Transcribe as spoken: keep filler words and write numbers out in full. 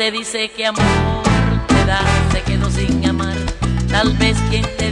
te dice que amor te da, se quedó sin amar. Tal vez quien te